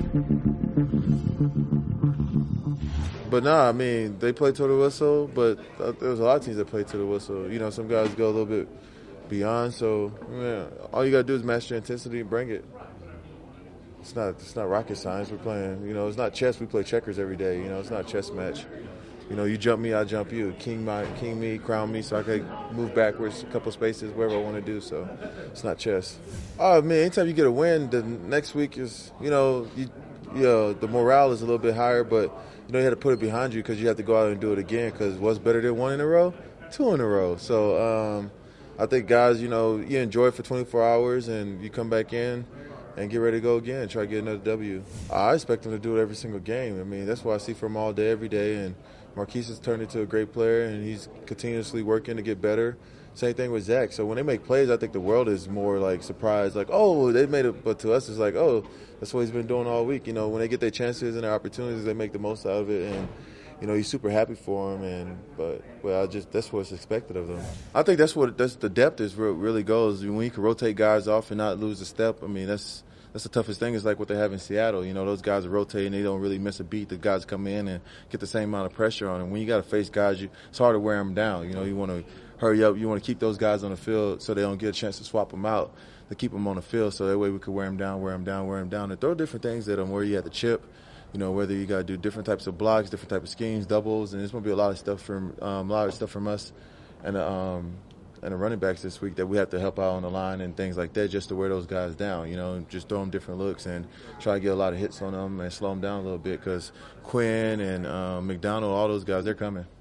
But nah, I mean, they play to the whistle, but there's a lot of teams that play to the whistle. You know, some guys go a little bit beyond. So, yeah, all you got to do is match your intensity and bring it. It's not rocket science. We're playing, you know, it's not chess. We play checkers every day. You know, it's not a chess match. You know, you jump me, I jump you. King me, crown me, so I can move backwards a couple spaces wherever I want to do. So it's not chess. Oh man, anytime you get a win, the next week is, you know, the morale is a little bit higher, but you know you have to put it behind you because you have to go out and do it again. Because what's better than one in a row? Two in a row. So I think guys, you know, you enjoy it for 24 hours and you come back in and get ready to go again and try to get another W. I expect him to do it every single game. I mean, that's what I see from him all day, every day. And Marquise has turned into a great player, and he's continuously working to get better. Same thing with Zach. So when they make plays, I think the world is more like surprised, like, oh, they made it. But to us, it's like, oh, that's what he's been doing all week. You know, when they get their chances and their opportunities, they make the most out of it. And you know, he's super happy for him, but that's what's expected of them. I think that's the depth is really goes when you can rotate guys off and not lose a step. I mean, that's the toughest thing. Is like what they have in Seattle. You know, those guys are rotating; they don't really miss a beat. The guys come in and get the same amount of pressure on them. When you got to face guys, it's hard to wear them down. You know, you want to hurry up. You want to keep those guys on the field so they don't get a chance to swap them out. To keep them on the field, so that way we could wear them down, and throw different things at them where you have to chip. You know, whether you got to do different types of blocks, different types of schemes, doubles, and there's going to be a lot of stuff from us and the running backs this week that we have to help out on the line and things like that just to wear those guys down, you know, and just throw them different looks and try to get a lot of hits on them and slow them down a little bit because Quinn and McDonald, all those guys, they're coming.